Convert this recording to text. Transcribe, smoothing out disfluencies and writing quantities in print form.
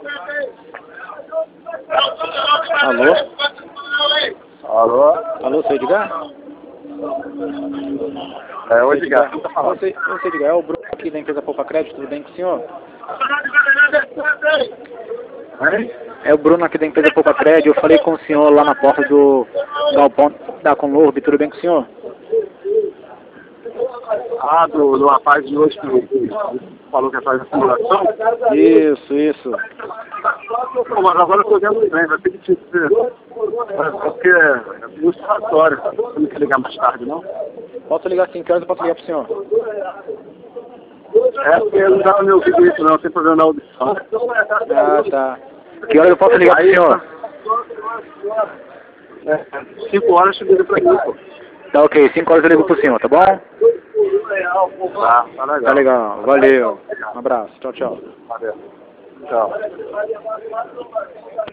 Alô? Alô? Alô, seu Edgar? É o Edgar. Quem tá falando? Você, Edgar, é o Bruno aqui da empresa Poupa Crédito, tudo bem com o senhor? Hein? É o Bruno aqui da empresa Poupa Crédito, eu falei com o senhor lá na porta do galpão da Conlurb, tudo bem com o senhor? Ah, do rapaz de hoje que falou que ia fazer a simulação? Isso. Pô, mas agora eu tô vendo bem, vai ter que te dizer. Porque é muito relatório. Você não quer ligar mais tarde, não? Posso ligar 5 horas, eu posso ligar pro senhor? É, porque não dá pra me ouvir isso, não. Tem problema na audição. Ah, tá. Que horas eu posso ligar pro senhor? 5 horas eu ligo pra mim, pô. Tá ok, 5 horas eu ligo pro senhor, tá bom? Tá legal. Tá legal, valeu. Um abraço, tchau, tchau. Valeu. Tchau.